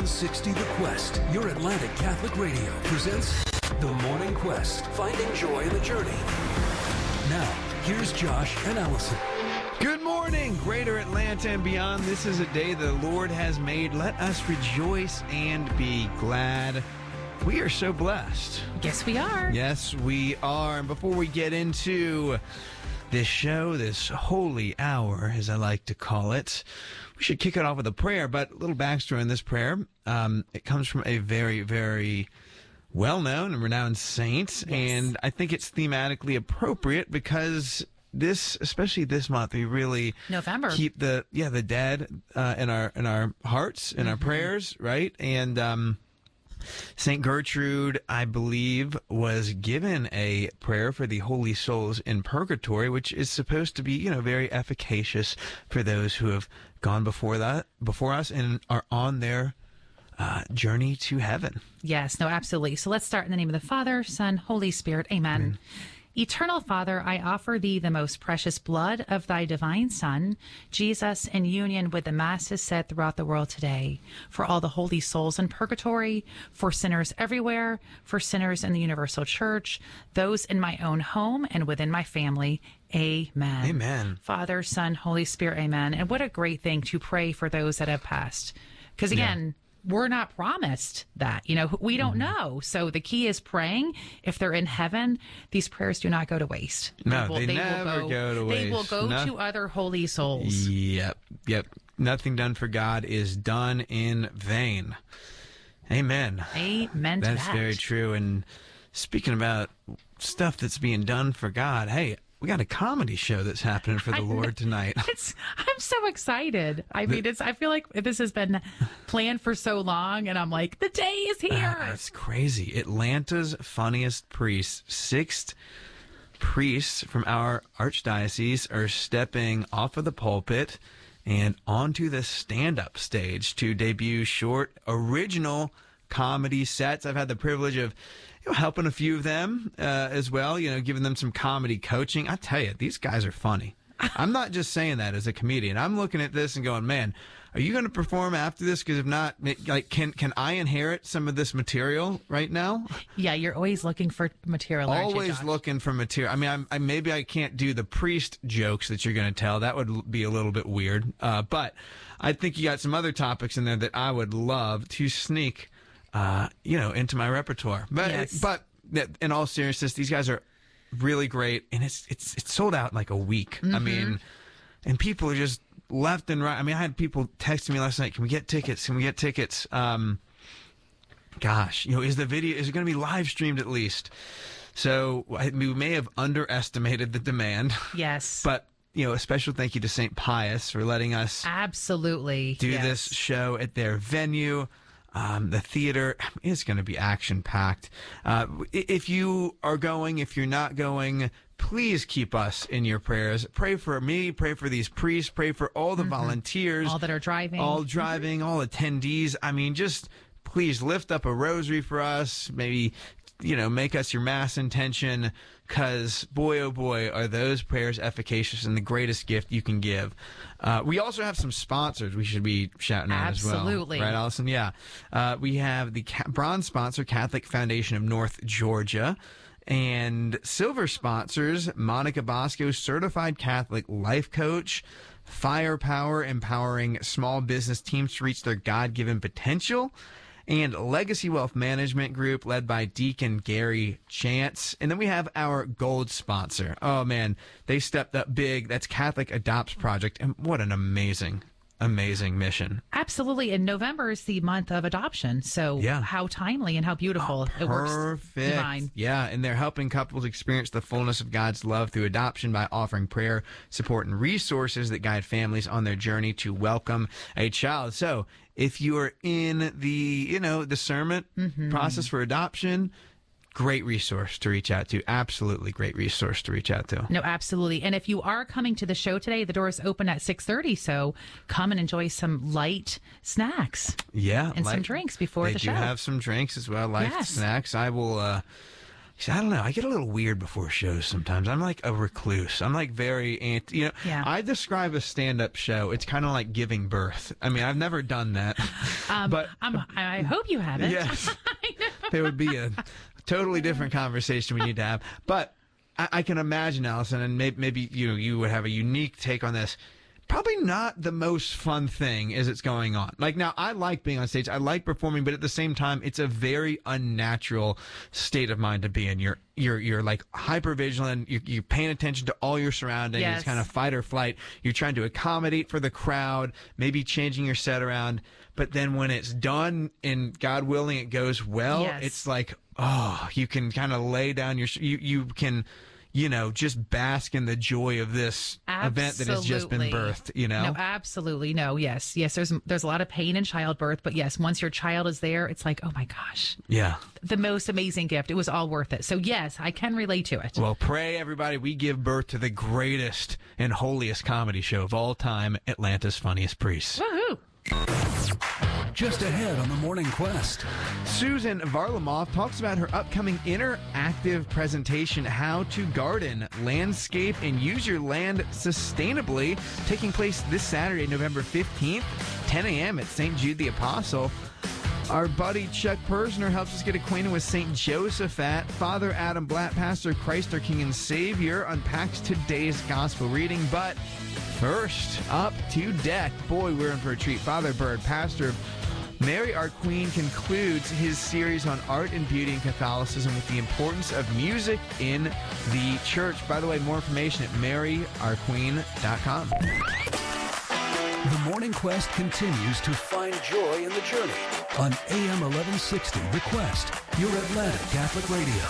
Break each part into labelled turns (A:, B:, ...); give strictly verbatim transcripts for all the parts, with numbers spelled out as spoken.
A: seven sixty The Quest, your Atlantic Catholic Radio, presents The Morning Quest, finding joy in the journey. Now, here's Josh and Allison.
B: Good morning, Greater Atlanta and beyond. This is a day the Lord has made. Let us rejoice and be glad. We are so blessed.
C: Yes, we are.
B: Yes, we are. And before we get into this show, this holy hour, as I like to call it, we should kick it off with a prayer. But a little backstory on this prayer. Um, it comes from a very, very well-known and renowned saint.
C: Yes.
B: And I think it's thematically appropriate because this, especially this month, we really
C: November.
B: keep the yeah the dead uh, in our in our hearts, in mm-hmm. our prayers, right? And um, Saint Gertrude, I believe, was given a prayer for the holy souls in purgatory, which is supposed to be, you know, very efficacious for those who have gone before that before us and are on their uh, journey to heaven.
C: Yes, no, absolutely. So let's start in the name of the Father, Son, Holy Spirit. Amen. Amen. Eternal Father, I offer thee the most precious blood of thy divine Son, Jesus, in union with the masses said throughout the world today, for all the holy souls in purgatory, for sinners everywhere, for sinners in the universal church, those in my own home and within my family. Amen.
B: Amen.
C: Father, Son, Holy Spirit. Amen. And what a great thing to pray for those that have passed. Because again, yeah. we're not promised that, you know, we don't mm-hmm. know. So the key is praying. If they're in heaven, these prayers do not go to waste.
B: No,
C: they, will,
B: they,
C: they
B: never
C: will go,
B: go to waste.
C: They will go
B: no.
C: to other holy souls.
B: Yep, yep. Nothing done for God is done in vain. Amen.
C: Amen to
B: That's
C: that.
B: very true. And speaking about stuff that's being done for God, hey, we got a comedy show that's happening for the Lord tonight.
C: It's, I'm so excited. I mean, it's. I feel like this has been planned for so long, and I'm like, the day is here.
B: Uh, that's crazy. Atlanta's funniest priests, six priests from our archdiocese, are stepping off of the pulpit and onto the stand-up stage to debut short, original comedy sets. I've had the privilege of You know, helping a few of them uh, as well, you know, giving them some comedy coaching. I tell you, these guys are funny. I'm not just saying that as a comedian. I'm looking at this and going, man, are you going to perform after this? Because if not, like, can can I inherit some of this material right now?
C: Yeah, you're always looking for material.
B: Always looking for material. I mean, I'm, I maybe I can't do the priest jokes that you're going to tell. That would be a little bit weird. Uh, but I think you got some other topics in there that I would love to sneak Uh, you know, into my repertoire. But
C: yes.
B: but in all seriousness, these guys are really great, and it's it's it's sold out in like a week. Mm-hmm. I mean, and people are just left and right. I mean, I had people texting me last night, "Can we get tickets? Can we get tickets?" Um, gosh, you know, is the video is it going to be live streamed at least? So I, we may have underestimated the demand.
C: Yes,
B: but. You know, a special thank you to Saint Pius for letting us
C: absolutely
B: do
C: yes.
B: this show at their venue. Um, the theater is going to be action-packed. Uh, if you are going, if you're not going, please keep us in your prayers. Pray for me, pray for these priests, pray for all the mm-hmm. volunteers.
C: All that are driving.
B: All driving, mm-hmm. all attendees. I mean, just please lift up a rosary for us. Maybe, you know, make us your mass intention, because boy, oh boy, are those prayers efficacious and the greatest gift you can give. Uh, we also have some sponsors we should be shouting out as well.
C: Absolutely.
B: Right, Allison? Yeah. Uh, we have the ca- bronze sponsor, Catholic Foundation of North Georgia, and silver sponsors, Monica Bosco, Certified Catholic Life Coach, Firepower, empowering small business teams to reach their God-given potential, and Legacy Wealth Management Group, led by Deacon Gary Chance. And then we have our gold sponsor. Oh, man, they stepped up big. That's Catholic Adopts Project. And what an amazing, amazing mission.
C: Absolutely. And November is the month of adoption. So
B: yeah.
C: how timely and how beautiful
B: oh,
C: it works.
B: Perfect.
C: Divine.
B: Yeah. And they're helping couples experience the fullness of God's love through adoption by offering prayer, support, and resources that guide families on their journey to welcome a child. So if you are in the, you know, discernment mm-hmm. process for adoption, great resource to reach out to. Absolutely great resource to reach out to.
C: No, absolutely. And if you are coming to the show today, the doors open at six thirty, so come and enjoy some light snacks.
B: Yeah.
C: And
B: light,
C: some drinks before the show.
B: They do have some drinks as well, light
C: yes.
B: snacks. I will uh, 'cause I don't know. I get a little weird before shows sometimes. I'm like a recluse. I'm like very anti. You know,
C: Yeah.
B: I describe a stand-up show. It's kind of like giving birth. I mean, I've never done that,
C: Um,
B: but
C: I'm, I hope you haven't.
B: yes, it would be a totally different conversation we need to have. But I, I can imagine, Allison, and maybe, maybe you know, you would have a unique take on this. Probably not the most fun thing as it's going on. Like, now, I like being on stage. I like performing, but at the same time, it's a very unnatural state of mind to be in. You're, you're, you're like hyper vigilant. You're, you're paying attention to all your surroundings.
C: Yes.
B: It's kind of fight or flight. You're trying to accommodate for the crowd, maybe changing your set around. But then when it's done and God willing, it goes well,
C: Yes.
B: it's like, oh, you can kind of lay down your, you, you can, you know, just bask in the joy of this event that has just been
C: Absolutely.
B: birthed, you know?
C: No, absolutely. No, yes. Yes, there's there's a lot of pain in childbirth, but yes, once your child is there, it's like, oh my gosh,
B: Yeah.
C: the most amazing gift. It was all worth it. So yes, I can relate to it.
B: Well, pray, everybody, we give birth to the greatest and holiest comedy show of all time, Atlanta's Funniest Priests.
C: Woohoo!
A: Just ahead on the Morning Quest.
B: Susan Varlamov talks about her upcoming interactive presentation, How to Garden, Landscape, and Use Your Land Sustainably, taking place this Saturday, November fifteenth, ten a.m. at Saint Jude the Apostle. Our buddy Chuck Persner helps us get acquainted with Saint Josaphat. Father Adam Blatt, pastor Christ our King and Savior, unpacks today's gospel reading. But first, up to deck. Boy, we're in for a treat. Father Bird, pastor of Mary Our Queen, concludes his series on art and beauty in Catholicism with the importance of music in the church. By the way, more information at mary our queen dot com.
A: The Morning Quest continues to find joy in the journey on A M eleven sixty The Quest, your Atlanta Catholic Radio.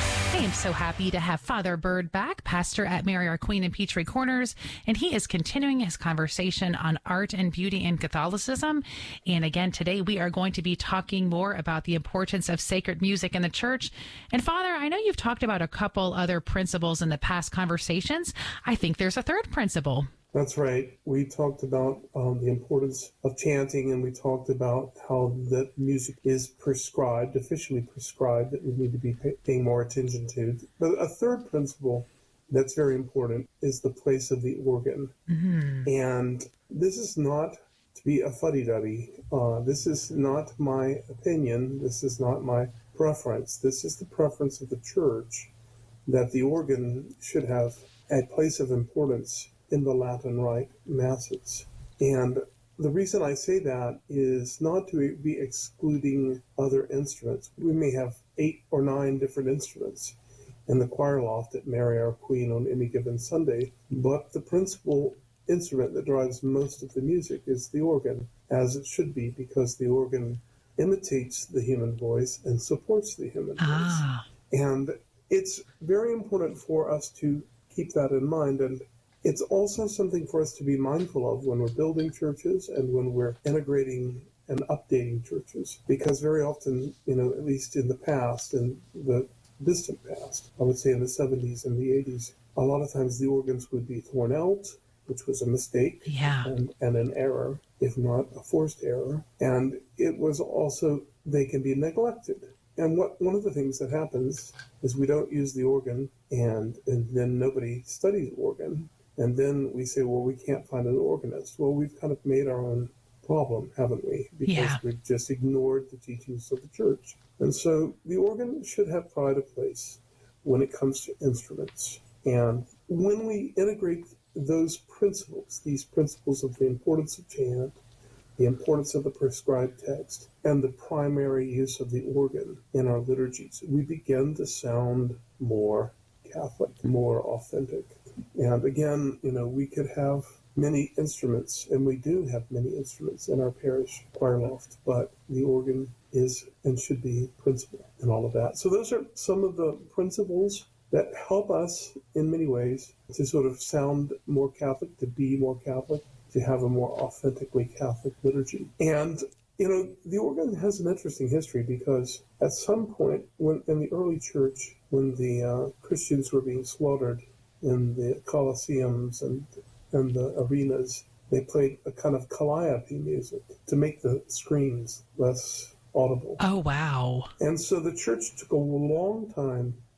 C: I am so happy to have Father Bird back, pastor at Mary Our Queen in Peachtree Corners, and he is continuing his conversation on art and beauty in Catholicism. And again, today we are going to be talking more about the importance of sacred music in the church. And Father, I know you've talked about a couple other principles in the past conversations. I think there's a third principle.
D: That's right. We talked about um, the importance of chanting, and we talked about how that music is prescribed, officially prescribed, that we need to be pay- paying more attention to. But a third principle that's very important is the place of the organ. Mm-hmm. And this is not to be a fuddy-duddy. Uh, this is not my opinion. This is not my preference. This is the preference of the Church, that the organ should have a place of importance in the Latin Rite Masses. And the reason I say that is not to be excluding other instruments. We may have eight or nine different instruments in the choir loft at Mary Our Queen on any given Sunday, but the principal instrument that drives most of the music is the organ, as it should be, because the organ imitates the human voice and supports the human
C: Ah.
D: voice. And it's very important for us to keep that in mind. And it's also something for us to be mindful of when we're building churches and when we're integrating and updating churches. Because very often, you know, at least in the past, in the distant past, I would say in the seventies and the eighties, a lot of times the organs would be torn out, which was a mistake
C: Yeah.
D: and, and an error, if not a forced error. And it was also, they can be neglected. And what one of the things that happens is we don't use the organ, and, and then nobody studies organ. And then we say, well, we can't find an organist. Well, we've kind of made our own problem, haven't we? Because
C: Yeah.
D: we've just ignored the teachings of the Church. And so the organ should have pride of place when it comes to instruments. And when we integrate those principles, these principles of the importance of chant, the importance of the prescribed text, and the primary use of the organ in our liturgies, we begin to sound more Catholic, more authentic. And again, you know, we could have many instruments, and we do have many instruments in our parish choir loft, but the organ is and should be principal in all of that. So those are some of the principles that help us in many ways to sort of sound more Catholic, to be more Catholic, to have a more authentically Catholic liturgy. And, you know, the organ has an interesting history because at some point when in the early church, when the uh, Christians were being slaughtered in the Colosseums and, and the arenas, they played a kind of calliope music to make the screams less audible.
C: Oh, wow.
D: And so the church took a long time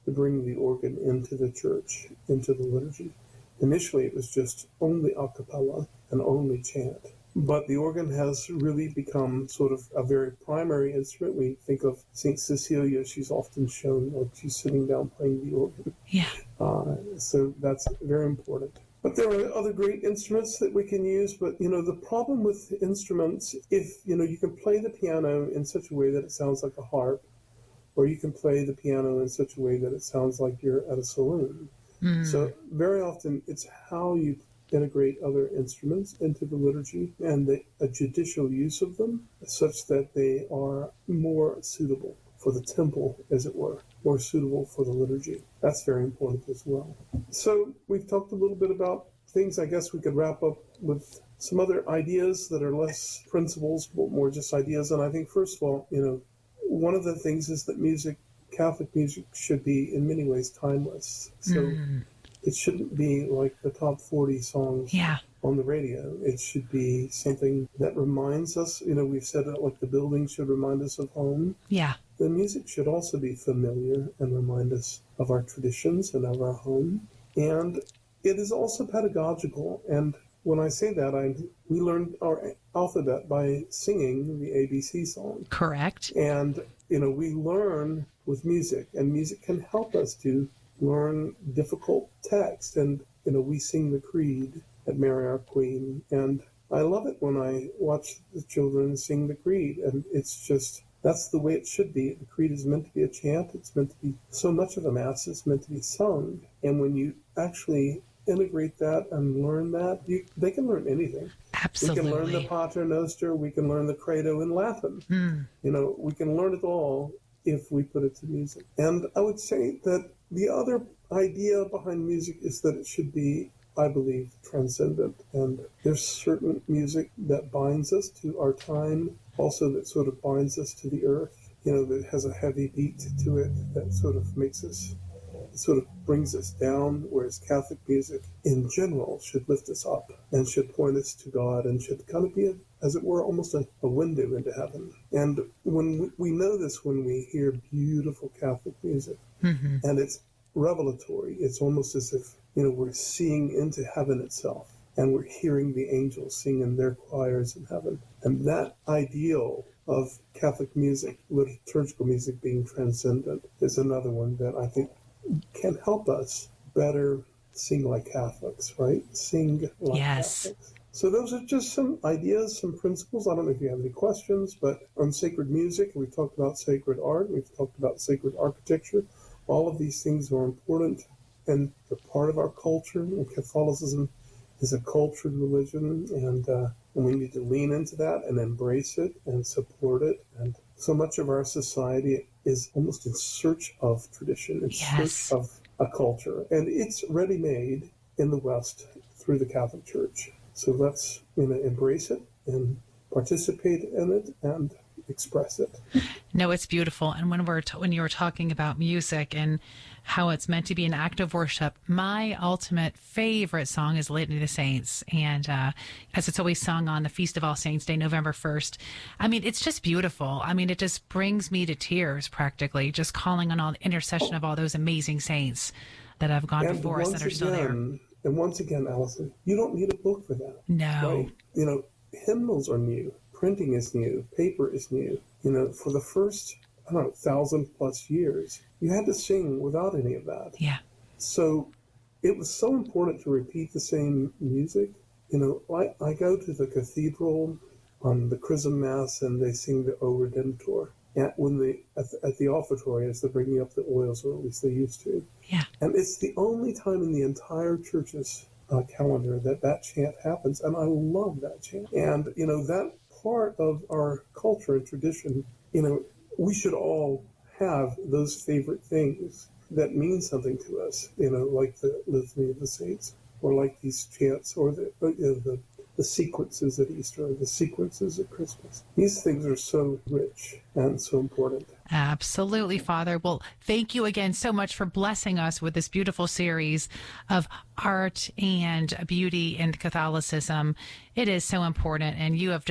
D: to bring the organ into the church, into the liturgy. Initially, it was just only a cappella and only chant. But the organ has really become sort of a very primary instrument. We think of Saint Cecilia, she's often shown like she's sitting down playing the organ.
C: Yeah.
D: Uh, so that's very important. But there are other great instruments that we can use. But, you know, the problem with instruments, if, you know, you can play the piano in such a way that it sounds like a harp, or you can play the piano in such a way that it sounds like you're at a saloon. Mm. So very often it's how you integrate other instruments into the liturgy and the, a judicial use of them such that they are more suitable for the temple, as it were, more suitable for the liturgy. That's very important as well. So we've talked a little bit about things. I guess we could wrap up with some other ideas that are less principles, but more just ideas. And I think, first of all, you know, one of the things is that music, Catholic music, should be in many ways timeless. So mm. it shouldn't be like the top forty songs
C: yeah.
D: on the radio. It should be something that reminds us, you know, we've said it like the building should remind us of home.
C: Yeah.
D: The music should also be familiar and remind us of our traditions and of our home. And it is also pedagogical. And when I say that, I we learned our alphabet by singing the A B C song.
C: Correct.
D: And, you know, we learn with music, and music can help us to learn difficult text. And, you know, we sing the Creed at Mary Our Queen. And I love it when I watch the children sing the Creed. And it's just, that's the way it should be. The Creed is meant to be a chant. It's meant to be so much of a mass. It's meant to be sung. And when you actually integrate that and learn that, you, they can learn anything.
C: Absolutely.
D: We can learn the Pater Noster. We can learn the Credo in Latin. Mm. You know, we can learn it all if we put it to music. And I would say that the other idea behind music is that it should be, I believe, transcendent. And there's certain music that binds us to our time, also that sort of binds us to the earth, you know, that has a heavy beat to it that sort of makes us, sort of brings us down, whereas Catholic music in general should lift us up and should point us to God and should kind of be, a, as it were, almost a, a window into heaven. And when we, we know this when we hear beautiful Catholic music, mm-hmm. and it's revelatory. It's almost as if, you know, we're seeing into heaven itself, and we're hearing the angels sing in their choirs in heaven. And that ideal of Catholic music, liturgical music being transcendent, is another one that I think can help us better sing like Catholics, right? Sing like
C: yes.
D: Catholics. So those are just some ideas, some principles. I don't know if you have any questions, but on sacred music, we've talked about sacred art, we've talked about sacred architecture. All of these things are important, and they're part of our culture. And Catholicism is a cultured religion, and, uh, and we need to lean into that and embrace it and support it. And so much of our society is almost in search of tradition, in
C: yes.
D: search of a culture. And it's ready-made in the West through the Catholic Church. So let's, you know, embrace it and participate in it and express it.
C: No, it's beautiful. And when we're t- when you were talking about music and how it's meant to be an act of worship, my ultimate favorite song is Litany of the Saints. And uh, as it's always sung on the Feast of All Saints Day, November first. I mean, it's just beautiful. I mean, it just brings me to tears practically, just calling on all the intercession of all those amazing saints that have gone
D: and
C: before us that are
D: again,
C: still there.
D: And once again, Allison, you don't need a book for that.
C: No.
D: Right? You know, hymnals are new. Printing is new. Paper is new. You know, for the first, I don't know, thousand plus years, you had to sing without any of that.
C: Yeah.
D: So it was so important to repeat the same music. You know, I, I go to the cathedral on the Chrism Mass and they sing the O Redemptor. At, when they, at, the, at the offertory as they're bringing up the oils, or at least they used to.
C: Yeah.
D: And it's the only time in the entire church's uh, calendar that that chant happens. And I love that chant. And, you know, that part of our culture and tradition, you know, we should all have those favorite things that mean something to us, you know, like the Litany of the Saints, or like these chants, or the, uh, the, the sequences at Easter, or the sequences at Christmas. These things are so rich and so important.
C: Absolutely, Father. Well, thank you again so much for blessing us with this beautiful series of art and beauty and Catholicism. It is so important, and you have just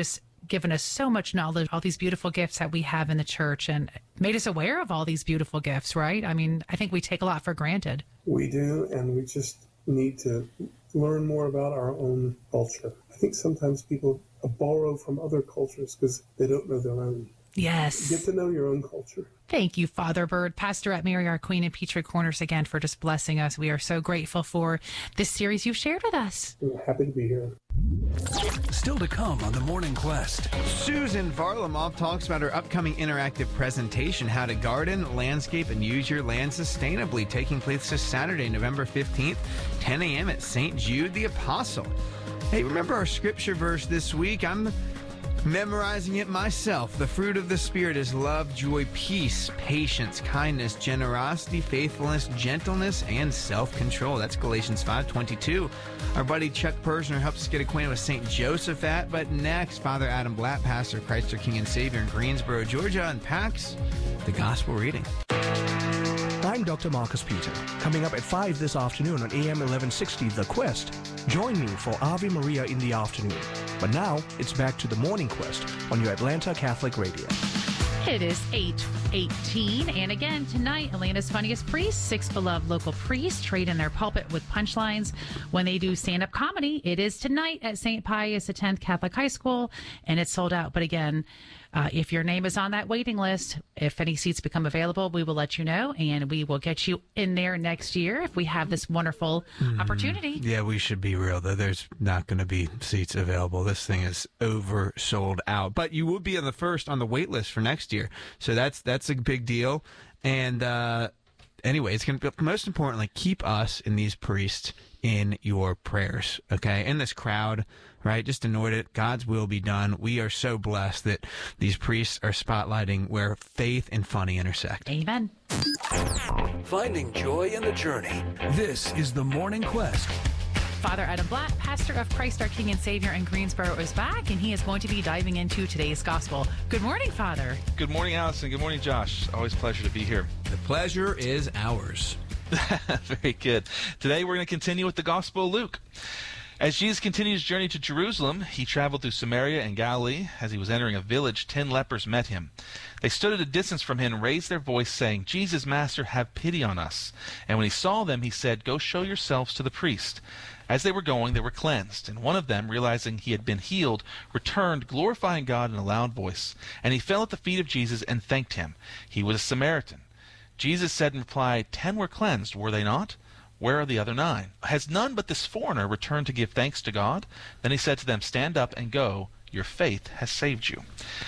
C: given us so much knowledge, all these beautiful gifts that we have in the church, and made us aware of all these beautiful gifts, right? I mean, I think we take a lot for granted.
D: We do, and we just need to learn more about our own culture. I think sometimes people borrow from other cultures because they don't know their own.
C: Yes.
D: Get to know your own culture.
C: Thank you, Father Bird, Pastor at Mary, our Queen, and Petrie Corners again for just blessing us. We are so grateful for this series you've shared with us.
D: I'm happy to be here.
A: Still to come on The Morning Quest.
B: Susan Varlamov talks about her upcoming interactive presentation, How to Garden, Landscape, and Use Your Land Sustainably, taking place this Saturday, November fifteenth, ten a.m. at Saint Jude the Apostle. Hey, remember our scripture verse this week? I'm memorizing it myself. The fruit of the Spirit is love, joy, peace, patience, kindness, generosity, faithfulness, gentleness, and self-control. That's Galatians five twenty-two. Our buddy Chuck Persner helps us get acquainted with Saint Josephat. But next, Father Adam Blatt, pastor of Christ our King and Savior in Greensboro, Georgia, unpacks the gospel reading.
E: I'm Doctor Marcus Peter. Coming up at five this afternoon on A M eleven sixty, The Quest. Join me for Ave Maria in the afternoon. But now, it's back to the Morning Quest on your Atlanta Catholic Radio.
C: It is eight eighteen, and again, tonight, Atlanta's funniest priests, six beloved local priests, trade in their pulpit with punchlines when they do stand-up comedy. It is tonight at Saint Pius X Catholic High School, and it's sold out. But again, Uh, if your name is on that waiting list, if any seats become available, we will let you know, and we will get you in there next year if we have this wonderful mm. opportunity.
B: Yeah, we should be real, though. There's not going to be seats available. This thing is oversold out. But you will be on the first on the wait list for next year, so that's that's a big deal. And uh, anyway, it's going to be, most importantly, keep us and these priests in your prayers, okay? In this crowd, right? Just anoint it. God's will be done. We are so blessed that these priests are spotlighting where faith and funny intersect.
C: Amen.
A: Finding joy in the journey. This is The Morning Quest.
C: Father Adam Blatt, pastor of Christ our King and Savior in Greensboro, is back, and he is going to be diving into today's gospel. Good morning, Father.
F: Good morning, Allison. Good morning, Josh. Always a pleasure to be here.
B: The pleasure is ours.
F: Very good. Today we're going to continue with the Gospel of Luke. As Jesus continued his journey to Jerusalem, he traveled through Samaria and Galilee. As he was entering a village, ten lepers met him. They stood at a distance from him and raised their voice, saying, "Jesus, Master, have pity on us." And when he saw them, he said, "Go show yourselves to the priest." As they were going, they were cleansed. And one of them, realizing he had been healed, returned, glorifying God in a loud voice. And he fell at the feet of Jesus and thanked him. He was a Samaritan. Jesus said in reply, "Ten were cleansed, were they not? Where are the other nine? Has none but this foreigner returned to give thanks to God?" Then he said to them, "Stand up and go. Your faith has saved you."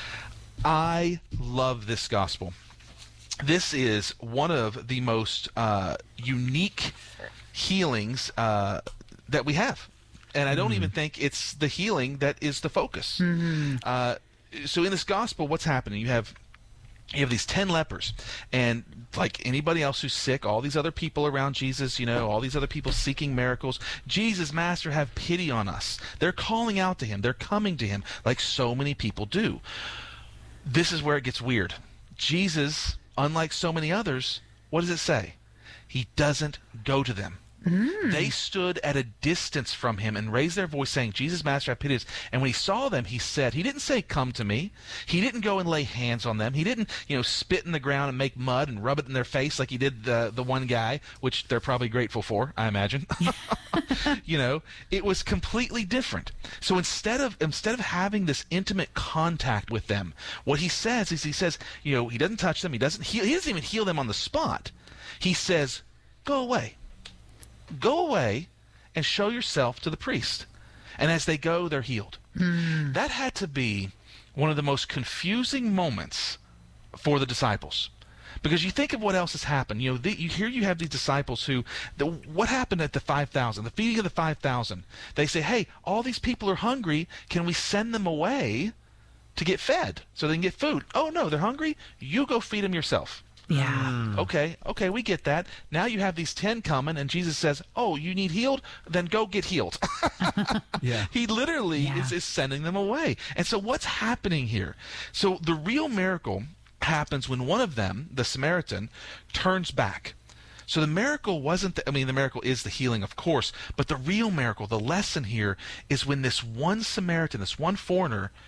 F: I love this gospel. This is one of the most uh, unique healings uh, that we have. And I don't mm-hmm. even think it's the healing that is the focus. Mm-hmm. Uh, so in this gospel, what's happening? You have You have these ten lepers, and like anybody else who's sick, all these other people around Jesus, you know, all these other people seeking miracles, "Jesus, Master, have pity on us." They're calling out to him. They're coming to him like so many people do. This is where it gets weird. Jesus, unlike so many others, what does it say? He doesn't go to them. Mm. They stood at a distance from him and raised their voice, saying, "Jesus, Master, have pity on us." And when he saw them, he said, he didn't say, "Come to me." He didn't go and lay hands on them. He didn't, you know, spit in the ground and make mud and rub it in their face like he did the the one guy, which they're probably grateful for, I imagine. You know, it was completely different. So instead of instead of having this intimate contact with them, what he says is he says, you know, he doesn't touch them. He doesn't heal. He doesn't even heal them on the spot. He says, "Go away. Go away and show yourself to the priest." And as they go, they're healed. Mm. That had to be one of the most confusing moments for the disciples. Because you think of what else has happened. You know, the, you here you have these disciples who, the, what happened at the five thousand, the feeding of the five thousand? They say, "Hey, all these people are hungry. Can we send them away to get fed so they can get food?" "Oh, no, they're hungry. You go feed them yourself."
C: Yeah.
F: Mm. Okay, okay, we get that. Now you have these ten coming, and Jesus says, "Oh, you need healed? Then go get healed."
B: Yeah.
F: He literally
C: yeah.
F: is, is sending them away. And so what's happening here? So the real miracle happens when one of them, the Samaritan, turns back. So the miracle wasn't, the, I mean, the miracle is the healing, of course, but the real miracle, the lesson here, is when this one Samaritan, this one foreigner,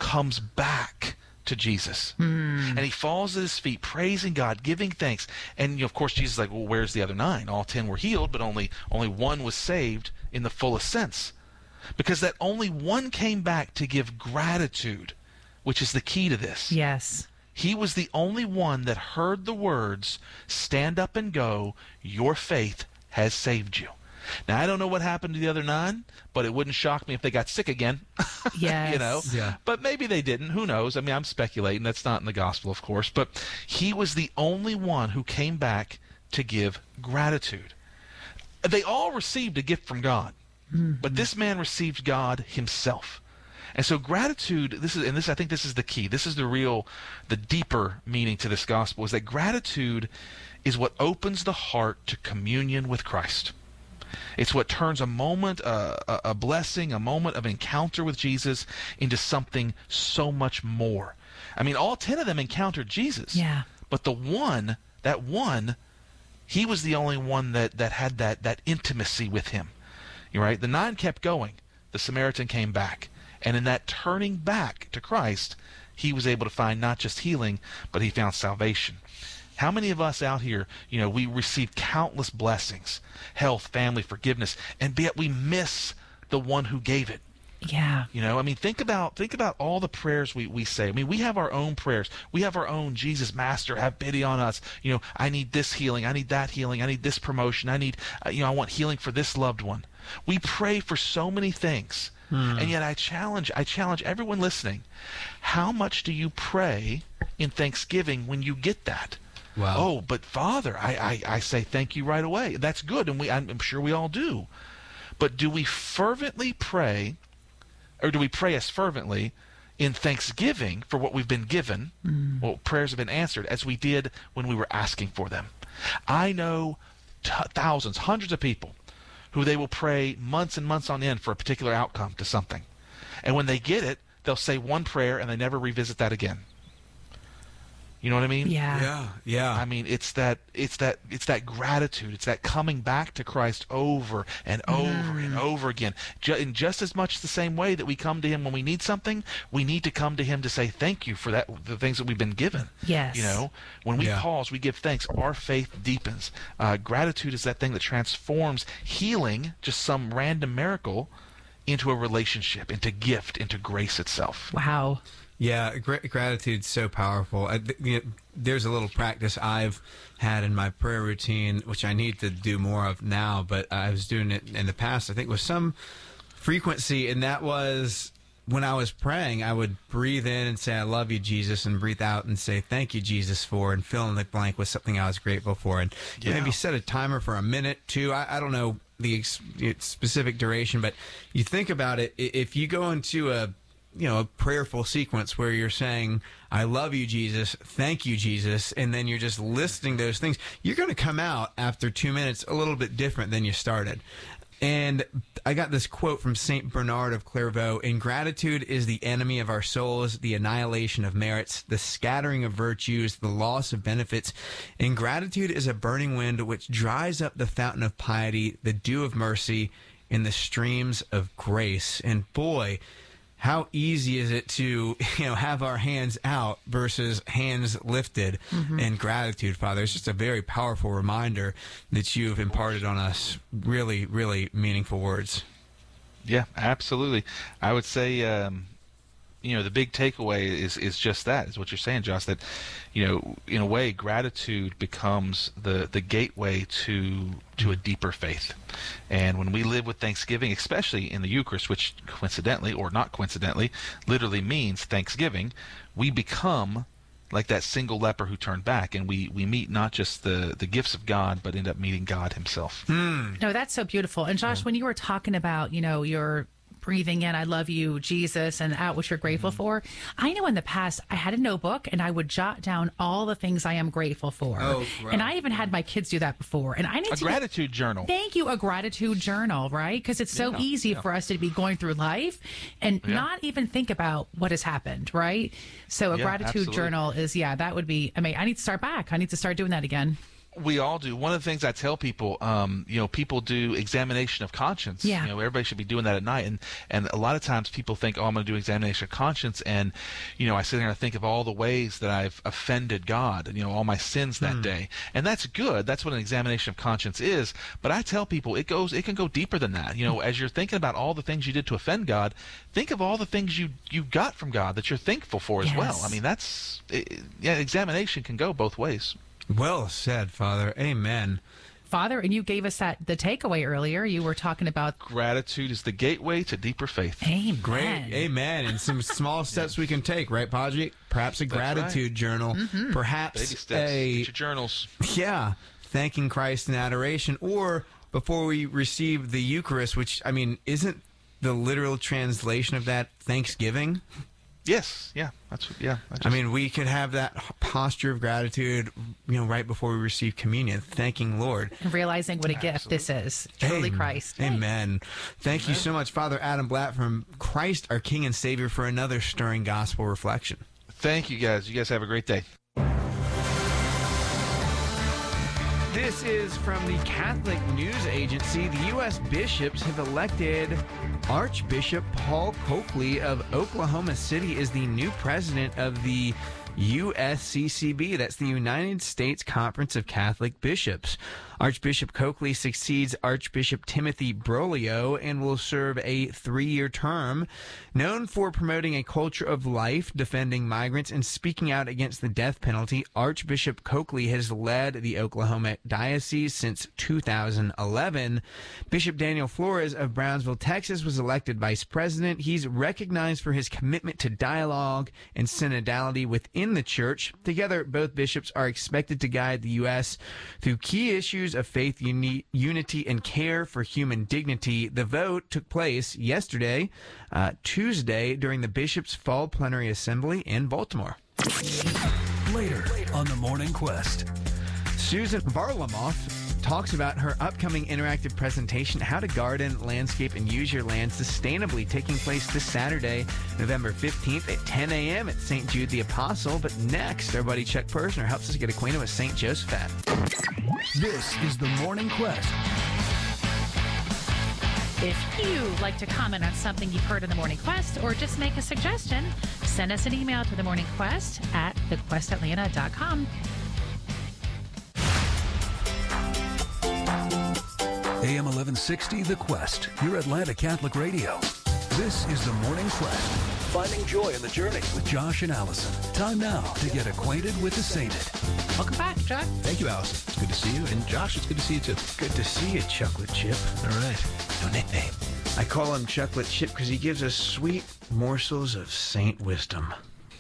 F: comes back to Jesus. Mm. And he falls at his feet, praising God, giving thanks. And, you know, of course, Jesus is like, well, where's the other nine? All ten were healed, but only, only one was saved in the fullest sense. Because that only one came back to give gratitude, which is the key to this.
C: Yes.
F: He was the only one that heard the words, stand up and go, your faith has saved you. Now, I don't know what happened to the other nine, but it wouldn't shock me if they got sick again.
C: Yes.
F: You know?
B: Yeah.
F: But maybe they didn't. Who knows? I mean, I'm speculating. That's not in the gospel, of course. But he was the only one who came back to give gratitude. They all received a gift from God, mm-hmm. but this man received God himself. And so gratitude, this is, and this, I think this is the key. This is the real, the deeper meaning to this gospel, is that gratitude is what opens the heart to communion with Christ. It's what turns a moment, uh, a, a blessing, a moment of encounter with Jesus into something so much more. I mean, all ten of them encountered Jesus.
C: Yeah.
F: But the one, that one, he was the only one that, that had that, that intimacy with him. You're right? The nine kept going. The Samaritan came back. And in that turning back to Christ, he was able to find not just healing, but he found salvation. How many of us out here, you know, we receive countless blessings, health, family, forgiveness, and yet we miss the one who gave it.
C: Yeah.
F: You know, I mean, think about think about all the prayers we, we say. I mean, we have our own prayers. We have our own, Jesus, Master, have pity on us. You know, I need this healing. I need that healing. I need this promotion. I need, uh, you know, I want healing for this loved one. We pray for so many things. Hmm. And yet I challenge, I challenge everyone listening, how much do you pray in thanksgiving when you get that?
B: Wow.
F: Oh, but Father, I, I, I say thank you right away. That's good, and we I'm, I'm sure we all do. But do we fervently pray, or do we pray as fervently in thanksgiving for what we've been given, mm. what prayers have been answered, as we did when we were asking for them? I know t- thousands, hundreds of people who they will pray months and months on end for a particular outcome to something. And when they get it, they'll say one prayer and they never revisit that again. You know what I mean?
C: Yeah.
B: Yeah. Yeah.
F: I mean, it's that it's that it's that gratitude. It's that coming back to Christ over and over mm. and over again. Ju- in just as much the same way that we come to him when we need something, we need to come to him to say thank you for that, the things that we've been given.
C: Yes.
F: You know, when we
B: yeah.
F: pause, we give thanks. Our faith deepens. Uh, gratitude is that thing that transforms healing, just some random miracle, into a relationship, into gift, into grace itself.
C: Wow.
B: Yeah, gr- gratitude's so powerful. I, th- you know, there's a little practice I've had in my prayer routine, which I need to do more of now, but I was doing it in the past, I think, with some frequency, and that was when I was praying, I would breathe in and say, I love you, Jesus, and breathe out and say, thank you, Jesus, for, and fill in the blank with something I was grateful for. And
F: yeah.
B: maybe set a timer for a minute, two. I, I don't know the ex- specific duration, but you think about it, if you go into a you know, a prayerful sequence where you're saying, I love you, Jesus, thank you, Jesus, and then you're just listing those things, you're going to come out after two minutes a little bit different than you started. And I got this quote from Saint Bernard of Clairvaux: ingratitude is the enemy of our souls, the annihilation of merits, the scattering of virtues, the loss of benefits. Ingratitude is a burning wind which dries up the fountain of piety, the dew of mercy, and the streams of grace. And boy, how easy is it to, you know, have our hands out versus hands lifted mm-hmm. in gratitude, Father? It's just a very powerful reminder that you've imparted on us really, really meaningful words.
F: Yeah, absolutely. I would say, um, you know, the big takeaway is, is just that, is what you're saying, Josh, that, you know, in a way, gratitude becomes the, the gateway to to a deeper faith. And when we live with thanksgiving, especially in the Eucharist, which coincidentally, or not coincidentally, literally means thanksgiving, we become like that single leper who turned back, and we, we meet not just the, the gifts of God, but end up meeting God himself.
B: Mm.
C: No, that's so beautiful. And Josh, yeah. when you were talking about, you know, your breathing in, I love you, Jesus, and out what you're grateful mm-hmm. for. I know in the past, I had a notebook and I would jot down all the things I am grateful for.
B: Oh, wow.
C: And I even had my kids do that before. And I need
F: a
C: to
F: gratitude journal.
C: Thank you, a gratitude journal, right? Because it's so
F: yeah,
C: easy
F: yeah.
C: for us to be going through life and
F: yeah.
C: not even think about what has happened, right? So a
F: yeah,
C: gratitude
F: absolutely.
C: journal is, yeah, that would be, I mean, I need to start back. I need to start doing that again.
F: We all do. One of the things I tell people, um, you know, people do examination of conscience.
C: Yeah.
F: You know, everybody should be doing that at night. And, and a lot of times people think, oh, I'm going to do examination of conscience. And, you know, I sit there and I think of all the ways that I've offended God, and, you know, all my sins that
B: Hmm.
F: day. And that's good. That's what an examination of conscience is. But I tell people it goes, it can go deeper than that. You know, as you're thinking about all the things you did to offend God, think of all the things you, you got from God that you're thankful for as
C: Yes.
F: well. I mean, that's, it, yeah, examination can go both ways.
B: Well said, Father. Amen.
C: Father, and you gave us that the takeaway earlier. You were talking about
F: Gratitude is the gateway to deeper faith.
C: Amen.
B: Great. Amen. And some small steps we can take, right, Paji? Perhaps a
F: That's
B: gratitude
F: right.
B: journal.
C: Mm-hmm.
B: Perhaps
F: Baby steps.
B: a,
F: Get your journals.
B: yeah, thanking Christ in adoration. Or before we receive the Eucharist, which, I mean, isn't the literal translation of that Thanksgiving?
F: Yes, yeah, that's yeah. I, just,
B: I mean, we could have that posture of gratitude, you know, right before we receive communion, thanking Lord.
C: And realizing what a gift this is. Truly
B: Amen.
C: Christ.
B: Amen. Thank you so much, Father Adam Blatt from Christ, our King and Savior, for another stirring gospel reflection.
F: thank you guys. You guys have a great day.
B: This is from the Catholic News Agency. The U S bishops have elected Archbishop Paul Coakley of Oklahoma City as the new president of the U S C C B. That's the United States Conference of Catholic Bishops. Archbishop Coakley succeeds Archbishop Timothy Broglio and will serve a three-year term. Known for promoting a culture of life, defending migrants, and speaking out against the death penalty, Archbishop Coakley has led the Oklahoma Diocese since two thousand eleven. Bishop Daniel Flores of Brownsville, Texas, was elected vice president. He's recognized for his commitment to dialogue and synodality within the church. Together, both bishops are expected to guide the U S through key issues of faith uni- unity and care for human dignity. The vote took place yesterday, uh, Tuesday, during the Bishops' Fall Plenary Assembly in Baltimore.
A: Later on the Morning Quest.
B: Susan Varlamoff talks about her upcoming interactive presentation, How to Garden, Landscape, and Use Your Land Sustainably, taking place this Saturday, November fifteenth at ten a.m. at Saint Jude the Apostle. But next, our buddy Chuck Persner helps us get acquainted with Saint Josephat.
A: This is the Morning Quest.
C: If you'd like to comment on something you've heard in the Morning Quest or just make a suggestion, send us an email to the Morning Quest at the quest atlanta dot com.
A: A M eleven sixty, The Quest, your Atlanta Catholic radio. This is the Morning Quest. Finding joy in the journey with Josh and Allison. Time now to get acquainted with the sainted.
C: Welcome back, Chuck.
G: Thank you, Allison. It's good to see you. And Josh, it's good to see you, too.
B: Good to see you, Chocolate Chip.
G: All right. No nickname.
B: I call him Chocolate Chip because he gives us sweet morsels of saint wisdom.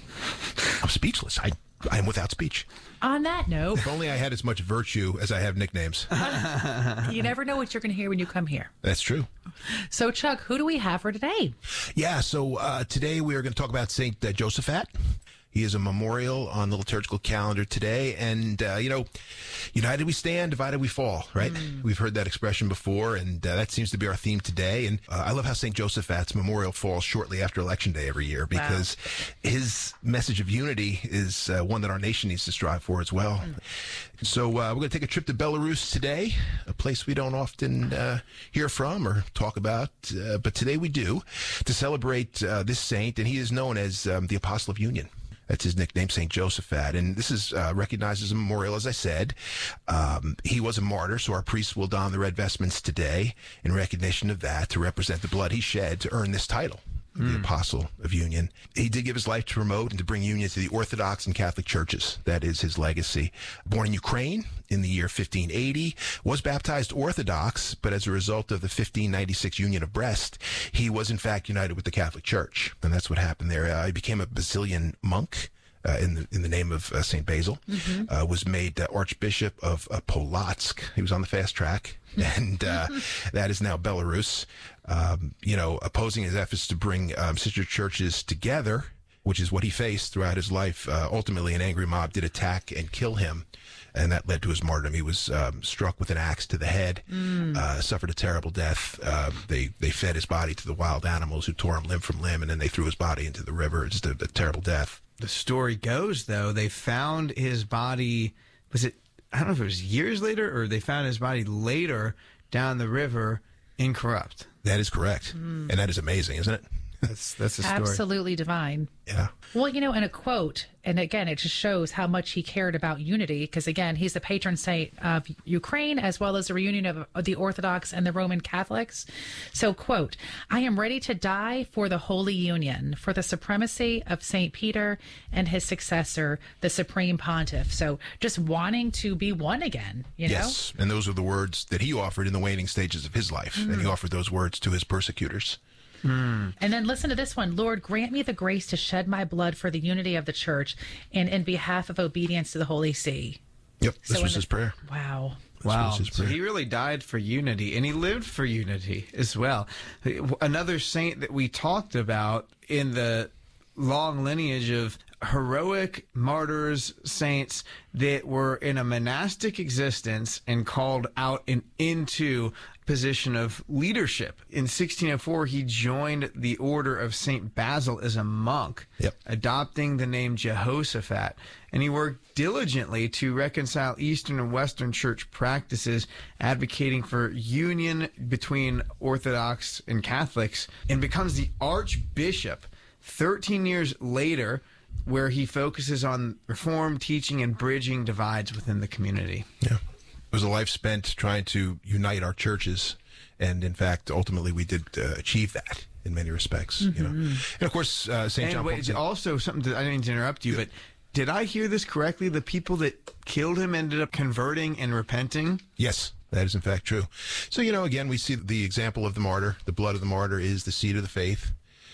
G: I'm speechless. I, I am without speech.
C: On that note,
G: If only I had as much virtue as I have nicknames.
C: you never know what you're going to hear when you come here.
G: That's true.
C: So, Chuck, who do we have for today?
G: Yeah, so uh, today we are going to talk about Saint uh, Josephat. He is a memorial on the liturgical calendar today. And, uh, you know, united we stand, divided we fall, right? Mm. We've heard that expression before, and uh, that seems to be our theme today. And uh, I love how Saint Josephat's memorial falls shortly after Election Day every year, because wow. his message of unity is uh, one that our nation needs to strive for as well. Mm. So uh, we're going to take a trip to Belarus today, a place we don't often uh, hear from or talk about, uh, but today we do, to celebrate uh, this saint, and he is known as um, the Apostle of Union. That's his nickname, Saint Josephat. And this is uh, recognized as a memorial, as I said. Um, he was a martyr, so our priests will don the red vestments today in recognition of that, to represent the blood he shed to earn this title, mm. the Apostle of Union. He did give his life to promote and to bring union to the Orthodox and Catholic churches. That is his legacy. Born in Ukraine in the year fifteen eighty, was baptized Orthodox, but as a result of the fifteen ninety-six Union of Brest, he was in fact united with the Catholic Church. And that's what happened there. Uh, he became a Basilian monk. Uh, in the in the name of uh, Saint Basil, mm-hmm. uh, was made uh, Archbishop of uh, Polotsk. He was on the fast track, and uh, that is now Belarus. Um, you know, opposing his efforts to bring um, sister churches together, which is what he faced throughout his life. Uh, ultimately, an angry mob did attack and kill him, and that led to his martyrdom. He was um, struck with an axe to the head, mm. uh, suffered a terrible death. Uh, they they fed his body to the wild animals, who tore him limb from limb, and then they threw his body into the river. Just a, a terrible death.
B: The story goes, though, they found his body, was it I don't know if it was years later or they found his body later down the river incorrupt.
G: That is correct. Mm. And that is amazing, isn't it?
B: That's that's a story.
C: Absolutely divine.
G: Yeah.
C: Well, you know, in a quote, and again, it just shows how much he cared about unity, because again, he's the patron saint of Ukraine, as well as the reunion of, of the Orthodox and the Roman Catholics. So, quote, I am ready to die for the Holy Union, for the supremacy of Saint Peter and his successor, the Supreme Pontiff. So just wanting to be one again, you know?
G: Yes, and those are the words that he offered in the waning stages of his life, mm. and he offered those words to his persecutors.
C: Mm. And then listen to this one. Lord, grant me the grace to shed my blood for the unity of the church and in behalf of obedience to the Holy See.
G: Yep, this
C: so
G: was
C: the,
G: his prayer.
C: Wow.
G: This
B: wow.
G: was his
B: So
G: prayer.
B: he really died for unity, and he lived for unity as well. Another saint that we talked about in the long lineage of heroic martyrs, saints that were in a monastic existence and called out and into position of leadership. In sixteen oh four, he joined the order of Saint Basil as a monk,
G: yep.
B: adopting the name Jehoshaphat. And he worked diligently to reconcile Eastern and Western church practices, advocating for union between Orthodox and Catholics, and becomes the Archbishop thirteen years later, where he focuses on reform, teaching, and bridging divides within the community.
G: Yeah. It was a life spent trying to unite our churches, and in fact, ultimately, we did uh, achieve that in many respects. Mm-hmm. You know, and of course, uh, Saint
B: And
G: John.
B: wait,
G: Paul
B: also something that I didn't mean to interrupt you,
G: yeah.
B: but did I hear this correctly? The people that killed him ended up converting and repenting?
G: Yes, that is in fact true. So you know, again, we see the example of the martyr. The blood of the martyr is the seed of the faith.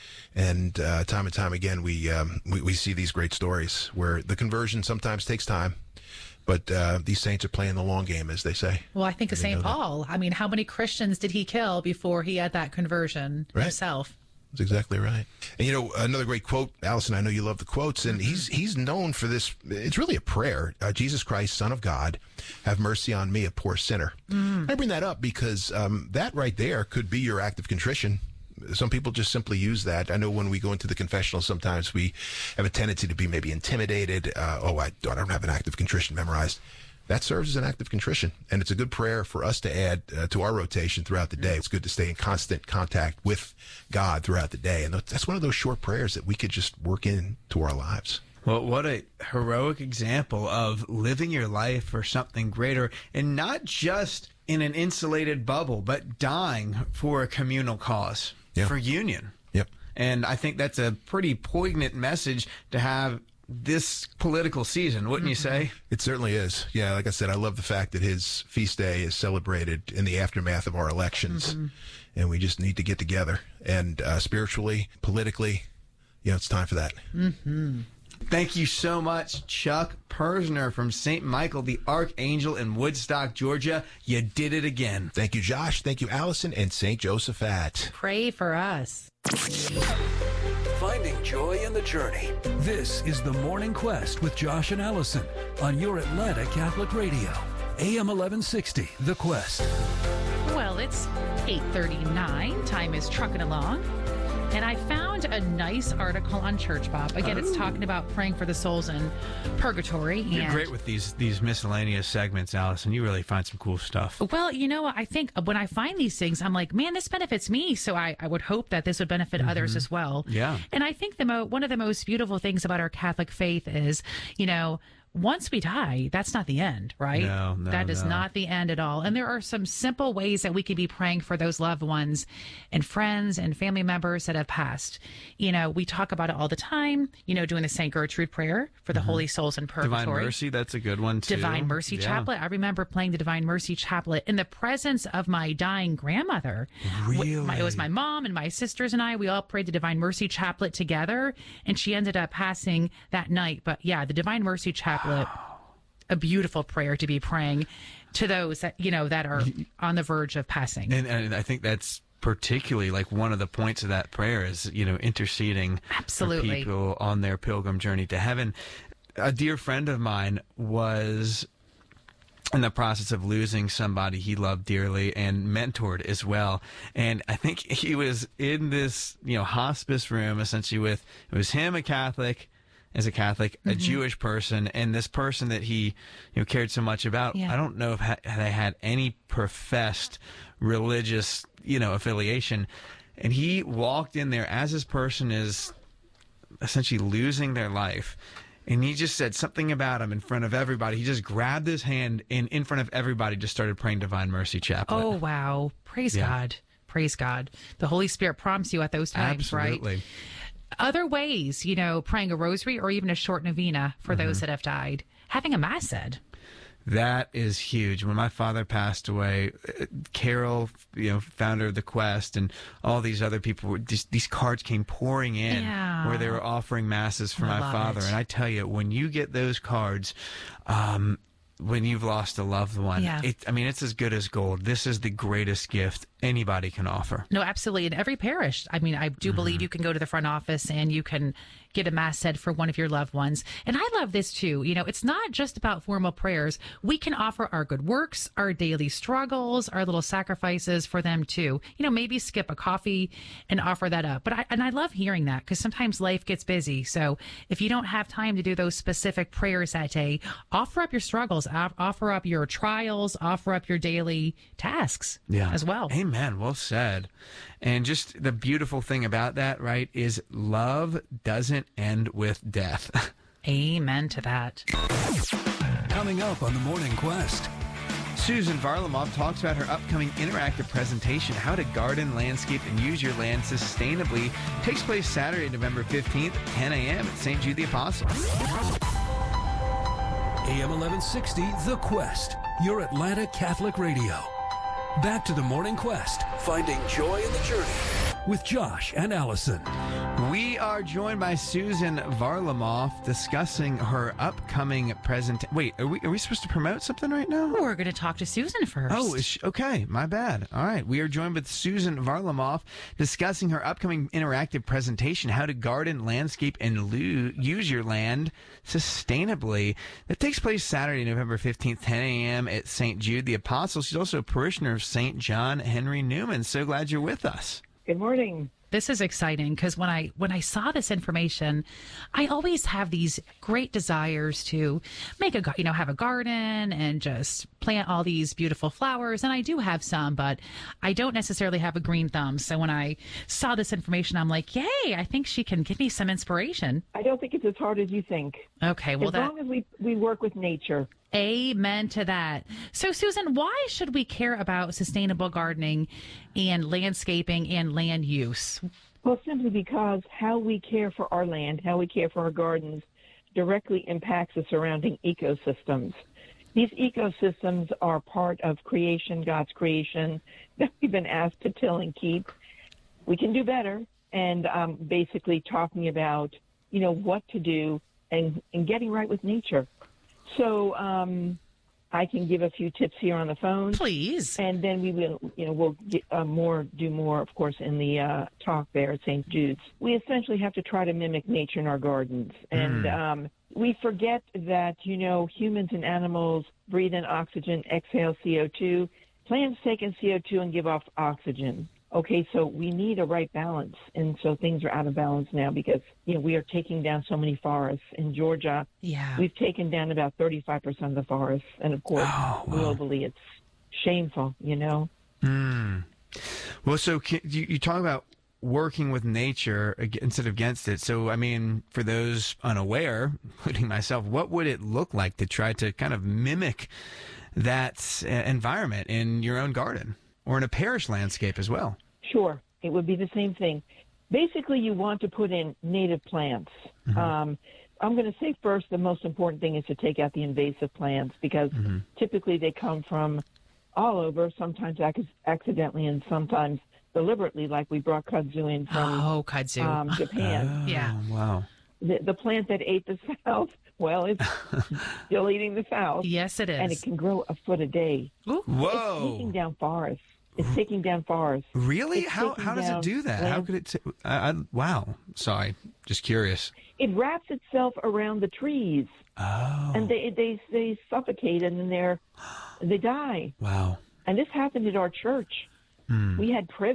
G: And uh, time and time again, we, um, we we see these great stories where the conversion sometimes takes time, but uh, these saints are playing the long game, as they say.
C: Well, I think of Saint Paul.
G: That.
C: I mean, how many Christians did he kill before he had that conversion
G: right.
C: himself?
G: That's exactly right. And you know, another great quote, Allison, I know you love the quotes, and he's he's known for this. It's really a prayer. Uh, Jesus Christ, Son of God, have mercy on me, a poor sinner. Mm. I bring that up because um, that right there could be your act of contrition. Some people just simply use that. I know when we go into the confessional, sometimes we have a tendency to be maybe intimidated. Uh, oh, I, I don't have an act of contrition memorized. That serves as an act of contrition, and it's a good prayer for us to add uh, to our rotation throughout the day. It's good to stay in constant contact with God throughout the day, and that's one of those short prayers that we could just work into our lives.
B: Well, what a heroic example of living your life for something greater, and not just in an insulated bubble, but dying for a communal cause. Yeah. For union.
G: Yep.
B: And I think that's a pretty poignant message to have this political season, wouldn't mm-hmm. you say?
G: It certainly is. Yeah, like I said, I love the fact that his feast day is celebrated in the aftermath of our elections. Mm-hmm. And we just need to get together. And uh, spiritually, politically, you know, it's time for that.
C: Mm-hmm.
B: Thank you so much, Chuck Persner from Saint Michael the Archangel in Woodstock, Georgia. You did it again.
G: Thank you, Josh. Thank you, Allison, and Saint Josaphat.
C: Pray for us.
A: Finding joy in the journey. This is The Morning Quest with Josh and Allison on your Atlanta Catholic Radio. A M eleven sixty, The Quest.
C: Well, it's eight thirty-nine. Time is trucking along. And I found a nice article on Church Pop. Again, oh. It's talking about praying for the souls in purgatory.
B: You're
C: and
B: great with these these miscellaneous segments, Allison. You really find some cool stuff.
C: Well, you know, I think when I find these things, I'm like, man, this benefits me. So I, I would hope that this would benefit mm-hmm. others as well.
B: Yeah.
C: And I think the mo- one of the most beautiful things about our Catholic faith is, you know, once we die, that's not the end, right?
B: No, no,
C: that is
B: no.
C: not the end at all. And there are some simple ways that we could be praying for those loved ones and friends and family members that have passed. You know, we talk about it all the time, you know, doing the Saint Gertrude prayer for the mm-hmm. holy souls in purgatory.
B: Divine Mercy, that's a good one, too.
C: Divine Mercy
B: yeah.
C: Chaplet. I remember playing the Divine Mercy Chaplet in the presence of my dying grandmother.
B: Really?
C: My, it was my mom and my sisters and I. We all prayed the Divine Mercy Chaplet together, and she ended up passing that night. But yeah, the Divine Mercy Chaplet... a beautiful prayer to be praying to those that, you know, that are on the verge of passing.
B: And, and I think that's particularly like one of the points of that prayer is, you know, interceding
C: Absolutely.
B: for people on their pilgrim journey to heaven. A dear friend of mine was in the process of losing somebody he loved dearly and mentored as well. And I think he was in this, you know, hospice room essentially with, it was him, a Catholic, as a Catholic, a Jewish person, and this person that he, you know, cared so much about.
C: Yeah.
B: I don't know if ha- they had any professed religious, you know, affiliation. And he walked in there as this person is essentially losing their life. And he just said something about him in front of everybody. He just grabbed his hand and in front of everybody just started praying Divine Mercy Chaplet.
C: Oh, wow. Praise
B: Yeah.
C: God. Praise God. The Holy Spirit prompts you at those times, right?
B: Absolutely.
C: Other ways, you know, praying a rosary or even a short novena for
B: Mm-hmm.
C: those that have died. Having a mass said.
B: That is huge. When my father passed away, uh, Carol, you know, founder of the Quest, and all these other people, were just, these cards came pouring in
C: Yeah.
B: where they were offering masses for
C: I
B: my
C: love
B: father.
C: it.
B: And I tell you, when you get those cards, um, when you've lost a loved one,
C: Yeah.
B: it, I mean, it's as good as gold. This is the greatest gift anybody can offer.
C: No, absolutely. In every parish, I mean, I do believe you can go to the front office and you can get a mass said for one of your loved ones. And I love this too. You know, it's not just about formal prayers. We can offer our good works, our daily struggles, our little sacrifices for them too. You know, maybe skip a coffee and offer that up. But I, and I love hearing that because sometimes life gets busy. So if you don't have time to do those specific prayers that day, offer up your struggles, off- offer up your trials, offer up your daily tasks as well.
B: Amen. Well said. And just the beautiful thing about that, right, is love doesn't end with death.
C: Amen to that.
A: Coming up on the Morning Quest.
B: Susan Varlamov talks about her upcoming interactive presentation, How to Garden, Landscape, and Use Your Land Sustainably. It takes place Saturday, November fifteenth, ten a.m. at Saint Jude the Apostle.
A: A M eleven sixty, The Quest, your Atlanta Catholic Radio. Back to the Morning Quest, finding joy in the journey with Josh and Allison.
B: We are joined by Susan Varlamov discussing her upcoming present. Wait, are we are we supposed to promote something right now?
C: We're going to talk to Susan first.
B: Oh, is she, okay. My bad. All right. We are joined with Susan Varlamov discussing her upcoming interactive presentation, How to Garden, Landscape, and Lo- Use Your Land Sustainably. That takes place Saturday, November fifteenth, ten a.m. at Saint Jude the Apostle. She's also a parishioner of Saint John Henry Newman. So glad you're with us.
H: Good morning.
C: This is exciting because when I when I saw this information, I always have these great desires to make a gar- you know have a garden and just plant all these beautiful flowers, and I do have some, but I don't necessarily have a green thumb. So when I saw this information, I'm like, yay! I think she can give me some inspiration.
H: I don't think it's as hard as you think.
C: Okay, well
H: as
C: that.
H: long as we we work with nature.
C: Amen to that. So, Susan, why should we care about sustainable gardening and landscaping and land use?
H: Well, simply because how we care for our land, how we care for our gardens, directly impacts the surrounding ecosystems. These ecosystems are part of creation, God's creation, that we've been asked to till and keep. We can do better, and um, basically talking about, you know, what to do and, and getting right with nature. So um, I can give a few tips here on the phone.
C: Please.
H: And then we will, you know, we'll get, uh, more, do more, of course, in the uh, talk there at Saint Jude's. We essentially have to try to mimic nature in our gardens. And um, we forget that, you know, humans and animals breathe in oxygen, exhale C O two. Plants take in C O two and give off oxygen. Okay, so we need a right balance. And so things are out of balance now because, you know, we are taking down so many forests. In Georgia,
C: Yeah.
H: we've taken down about thirty-five percent of the forests. And, of course,
B: Oh, wow.
H: globally, it's shameful, you know.
B: Mm. Well, so can, you, you talk about working with nature ag- instead of against it. So, I mean, for those unaware, including myself, what would it look like to try to kind of mimic that uh, environment in your own garden or in a parish landscape as well?
H: Sure, it would be the same thing. Basically, you want to put in native plants.
B: Mm-hmm.
H: Um, I'm going to say first the most important thing is to take out the invasive plants because
B: Mm-hmm.
H: typically they come from all over, sometimes ac- accidentally and sometimes deliberately, like we brought kudzu in from
C: Oh, kudzu.
H: um, Japan.
C: Yeah.
B: Oh, wow.
H: The, the plant that ate the South, well, it's still eating the South.
C: Yes, it
H: And it
C: is.
H: can grow a foot a day.
C: Ooh.
H: It's taking
B: Whoa.
H: down forests. It's taking down forests.
B: Really?
H: It's
B: How
H: taking
B: how does it
H: down
B: do that? How
H: land-
B: could it? T- I, I, wow. Sorry. Just curious.
H: It wraps itself around the trees,
B: Oh.
H: and they they they suffocate, and then they're they die.
B: Wow.
H: And this happened at our church.
B: Hmm.
H: We had privet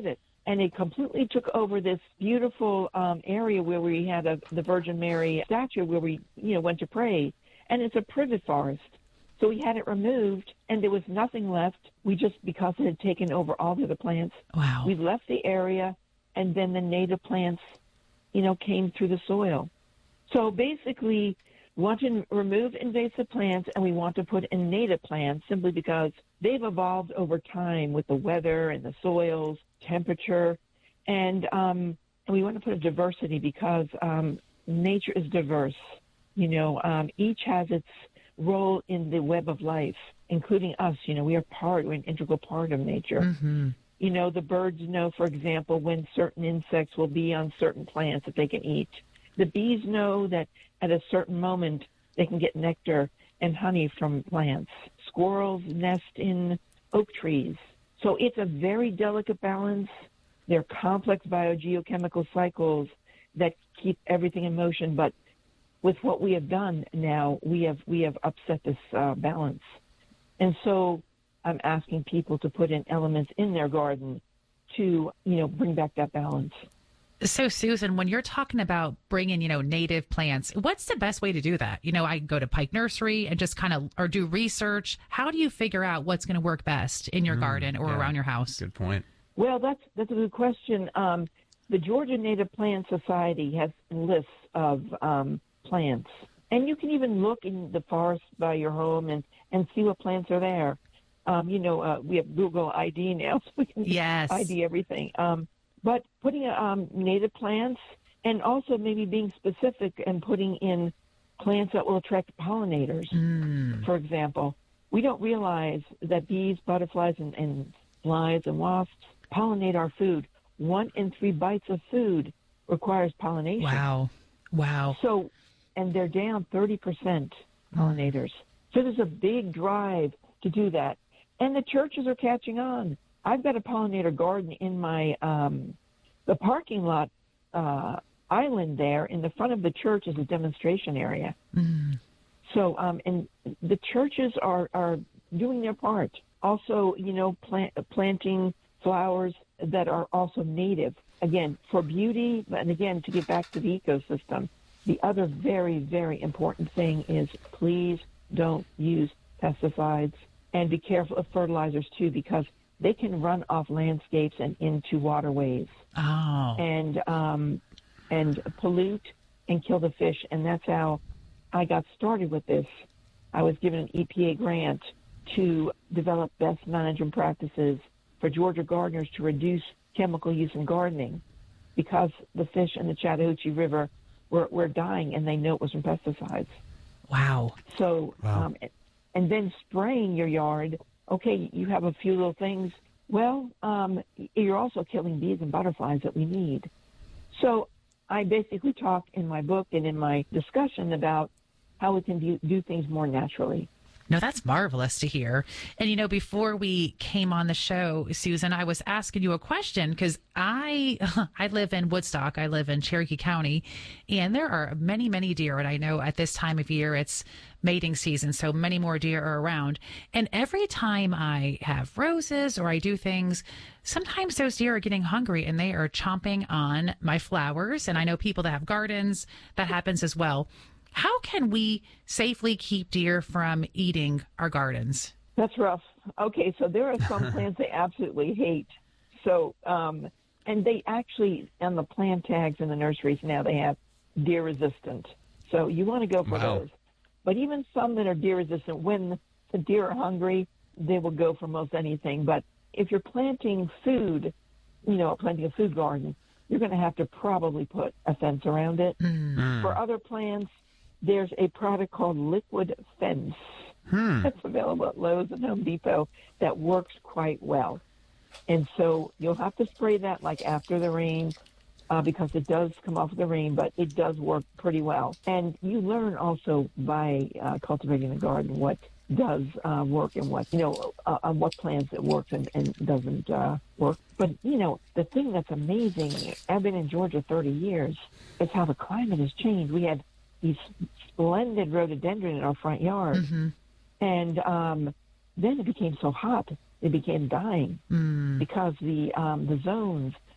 H: and it completely took over this beautiful um, area where we had a, the Virgin Mary statue where we, you know, went to pray. And it's a privet forest. So we had it removed, and there was nothing left. We just, because it had taken over all the other plants,
C: Wow.
H: we left the area, and then the native plants, you know, came through the soil. So basically, we want to remove invasive plants, and we want to put in native plants simply because they've evolved over time with the weather and the soils, temperature, and um, and we want to put a diversity because um, nature is diverse. You know, um, each has its role in the web of life, including us. You know, we are part, we're an integral part of nature.
C: Mm-hmm.
H: You know, the birds know, for example, when certain insects will be on certain plants that they can eat. The bees know that at a certain moment they can get nectar and honey from plants. Squirrels nest in oak trees. So it's a very delicate balance. They're complex biogeochemical cycles that keep everything in motion. But with what we have done now, we have we have upset this uh, balance. And so I'm asking people to put in elements in their garden to, you know, bring back that balance.
C: So, Susan, when you're talking about bringing, you know, native plants, what's the best way to do that? You know, I go to Pike Nursery and just kind of, or do research. How do you figure out what's going to work best in your mm, garden or yeah, around your house?
B: Good point.
H: Well, that's that's a good question. Um, the Georgia Native Plant Society has lists of um, plants, and you can even look in the forest by your home and, and see what plants are there. Um, you know, uh, we have Google I D now, so we can
C: yes.
H: I D everything. Um, But putting um, native plants and also maybe being specific and putting in plants that will attract pollinators, mm. for example. We don't realize that bees, butterflies, and, and flies and wasps pollinate our food. One in three bites of food requires pollination.
C: Wow. Wow.
H: So, and they're down thirty percent pollinators. So there's a big drive to do that. And the churches are catching on. I've got a pollinator garden in my um, the parking lot uh, island there in the front of the church is a demonstration area. Mm. So, um, and the churches are, are doing their part. Also, you know, plant, planting flowers that are also native. Again, for beauty, and again, to get back to the ecosystem. The other very, very important thing is please don't use pesticides and be careful of fertilizers too, because they can run off landscapes and into waterways,
C: oh.
H: and um, and pollute and kill the fish. And that's how I got started with this. I was given an E P A grant to develop best management practices for Georgia gardeners to reduce chemical use in gardening, because the fish in the Chattahoochee River were, were dying, and they know it was from pesticides.
C: Wow.
H: So,
B: wow.
H: Um, and then spraying your yard. Okay, you have a few little things. Well, um, you're also killing bees and butterflies that we need. So I basically talk in my book and in my discussion about how we can do, do things more naturally.
C: No, that's marvelous to hear. And, you know, before we came on the show, Susan, I was asking you a question because I I live in Woodstock. I live in Cherokee County, and there are many, many deer. And I know at this time of year, it's mating season, so many more deer are around. And every time I have roses or I do things, sometimes those deer are getting hungry and they are chomping on my flowers. And I know people that have gardens, that happens as well. How can we safely keep deer from eating our gardens?
H: That's rough. Okay, so there are some plants they absolutely hate. So, um, and they actually, on the plant tags in the nurseries now, they have deer resistant. So you want to go for
B: wow.
H: those. But even some that are deer resistant, when the deer are hungry, they will go for most anything. But if you're planting food, you know, planting a food garden, you're going to have to probably put a fence around it.
C: Mm.
H: For other plants, there's a product called Liquid Fence
B: hmm.
H: that's available at Lowe's and Home Depot that works quite well. And so you'll have to spray that like after the rain uh, because it does come off the rain, but it does work pretty well. And you learn also by uh, cultivating the garden what does uh, work and what, you know, uh, on what plants it works and, and doesn't uh, work. But, you know, the thing that's amazing, I've been in Georgia thirty years, is how the climate has changed. We had these splendid rhododendron in our front yard.
C: Mm-hmm.
H: And um, then it became so hot, it began dying
C: mm.
H: because the um, the zones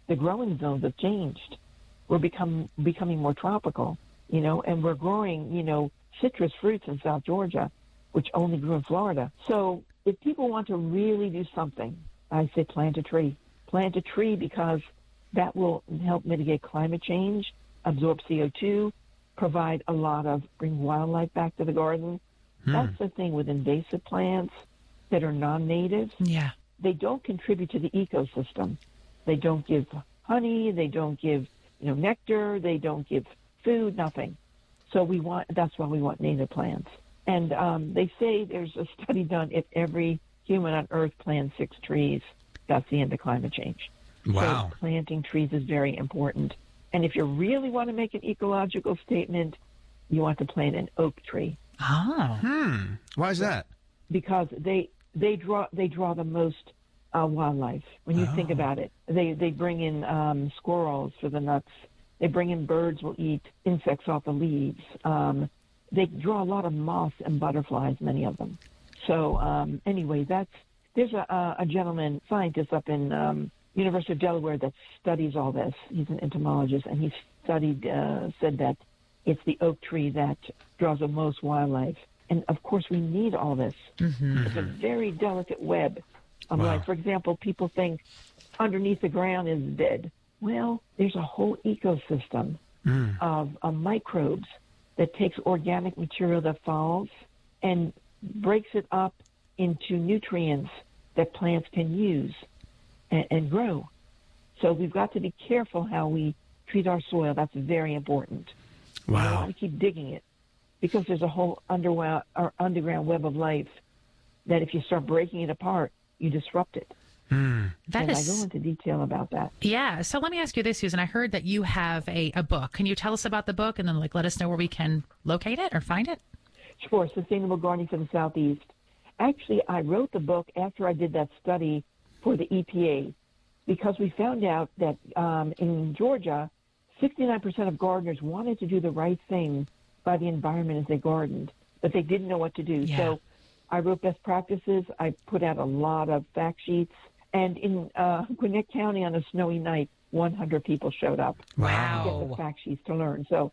H: the growing zones have changed. We're become becoming more tropical, you know, and we're growing, you know, citrus fruits in South Georgia, which only grew in Florida. So if people want to really do something, I say plant a tree. Plant a tree because that will help mitigate climate change, absorb C O two, provide a lot of, bring wildlife back to the garden. Hmm. That's the thing with invasive plants that are non-native.
C: Yeah.
H: They don't contribute to the ecosystem. They don't give honey. They don't give, you know, nectar. They don't give food, nothing. So we want, that's why we want native plants. And um, they say there's a study done, if every human on Earth plants six trees, that's the end of climate change.
B: Wow.
H: So planting trees is very important. And if you really want to make an ecological statement, you want to plant an oak tree.
C: Oh.
B: Hmm. Why is that?
H: Because they they draw they draw the most uh, wildlife. When you oh. think about it, they they bring in um, squirrels for the nuts. They bring in birds will eat insects off the leaves. Um, they draw a lot of moths and butterflies, many of them. So um, anyway, that's there's a, a gentleman scientist up in um, University of Delaware that studies all this. He's an entomologist, and he studied uh, said that it's the oak tree that draws the most wildlife. And, of course, we need all this. Mm-hmm. It's a very delicate web of
B: wow.
H: life. For example, people think underneath the ground is dead. Well, there's a whole ecosystem mm. of, of microbes that takes organic material that falls and breaks it up into nutrients that plants can use and, and grow. So we've got to be careful how we treat our soil. That's very important.
B: Wow.
H: We don't want to keep digging it because there's a whole underground, or underground web of life that if you start breaking it apart, you disrupt it.
B: Mm.
C: That
H: and
C: is...
H: I go into detail about that.
C: Yeah. So let me ask you this, Susan. I heard that you have a, a book. Can you tell us about the book and then like let us know where we can locate it or find it?
H: Sure. Sustainable Gardening for the Southeast. Actually, I wrote the book after I did that study for the E P A because we found out that um, in Georgia, sixty-nine percent of gardeners wanted to do the right thing by the environment as they gardened, but they didn't know what to do.
C: Yeah.
H: So I wrote best practices. I put out a lot of fact sheets. And in uh, Gwinnett County on a snowy night, one hundred people showed up
C: wow.
H: to get the fact sheets to learn. So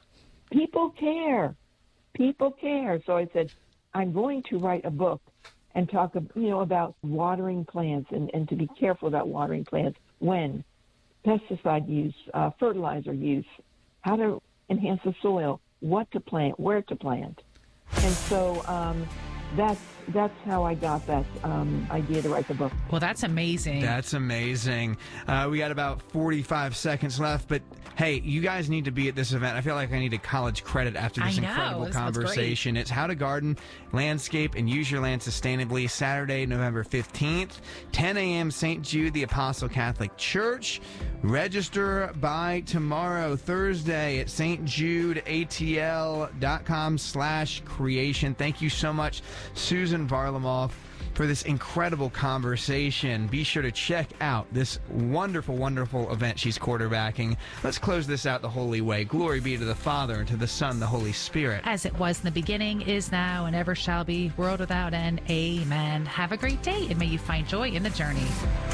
H: people care. People care. So I said, I'm going to write a book and talk, you know, about watering plants and, and to be careful about watering plants when, pesticide use, uh, fertilizer use, how to enhance the soil, what to plant, where to plant. And so um, that's that's how I got that um, idea to write the book.
C: Well, that's amazing.
B: That's amazing. Uh, we got about forty-five seconds left, but hey, you guys need to be at this event. I feel like I need a college credit after this
C: I know.
B: incredible
C: This sounds great.
B: conversation. It's How to Garden, Landscape, and Use Your Land Sustainably, Saturday, November fifteenth, ten a.m., Saint Jude, the Apostle Catholic Church. Register by tomorrow, Thursday, at stjudeatl.com slash creation. Thank you so much, Susan Varlamov, for this incredible conversation. Be sure to check out this wonderful, wonderful event she's quarterbacking. Let's close this out the holy way. Glory be to the Father, and to the Son, the Holy Spirit.
C: As it was in the beginning, is now, and ever shall be, world without end. Amen. Have a great day, and may you find joy in the journey.